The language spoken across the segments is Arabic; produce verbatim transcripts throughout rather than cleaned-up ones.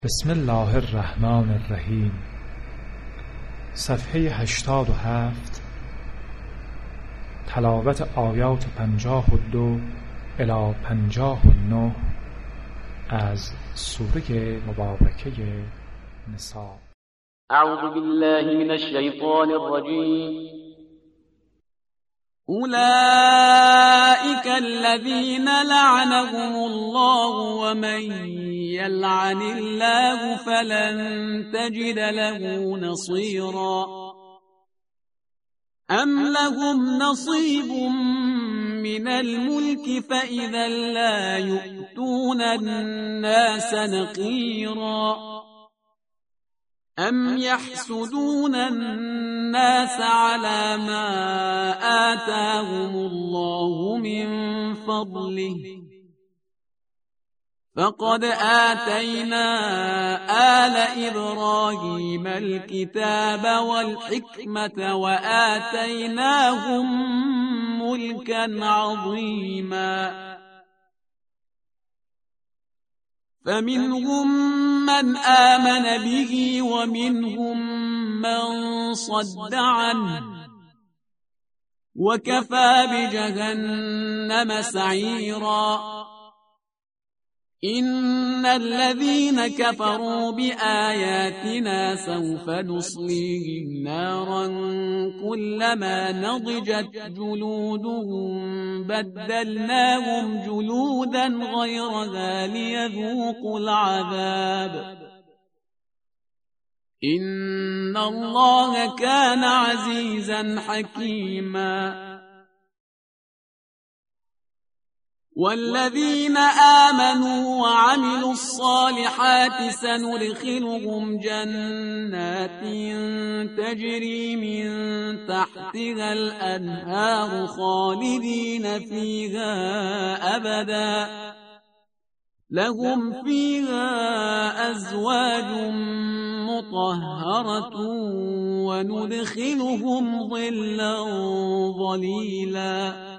بسم الله الرحمن الرحیم. صفحه هشتاد و هفت. تلاوت آیات پنجاه و دو الی پنجاه و نه از سوره مبارکه نساء. اعوذ بالله من الشیطان الرجیم. أولئك الذين لعنهم الله ومن يلعن الله فلن تجد له نصيرا أم لهم نصيب من الملك فإذا لا يؤتون الناس نقيرا أم يحسدون الناس على ما آتاهم الله من فضله فقد آتينا آل إبراهيم الكتاب والحكمة وآتيناهم ملكا عظيما فمنهم من آمن به ومنهم من صد عنه وكفى بجهنم سعيرا إن الذين كفروا بآياتنا سوف نصليهم نارا كلما نضجت جلودهم بدلناهم جلودا غيرها ليذوقوا العذاب إن الله كان عزيزا حكيما والذين آمنوا وعملوا الصالحات سندخلهم جنات تجري من تحتها الأنهار خالدين فيها أبدا لهم فيها أزواج مطهرة وندخلهم ظلا ظليلا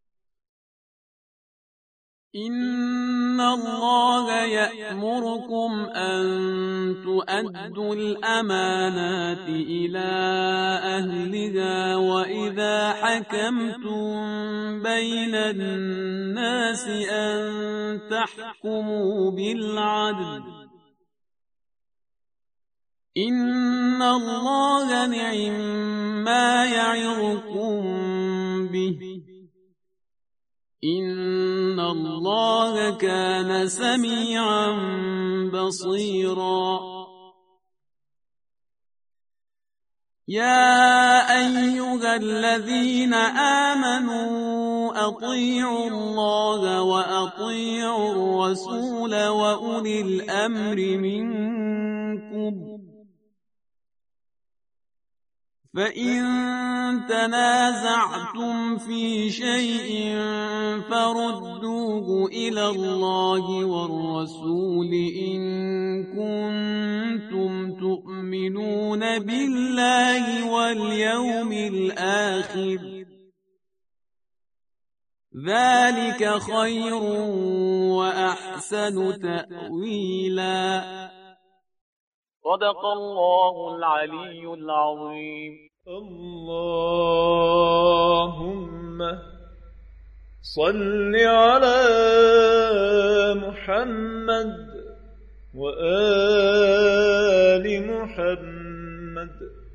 إن الله يأمركم أن تؤدوا الأمانات إلى أهلها وإذا حكمتم بين الناس أن تحكموا بالعدل إن الله نعم ما يعظكم به إن الله كان سميعا بصيرا يا أيها الذين آمنوا أطيعوا الله وأطيعوا الرسول وأولي الأمر منكم فإن تنازعتم في شيء فردوه إلى الله والرسول إن كنتم تؤمنون بالله واليوم الآخر ذلك خير وأحسن تأويلا. صدق الله العلي العظيم. اللهم صل على محمد وآل محمد.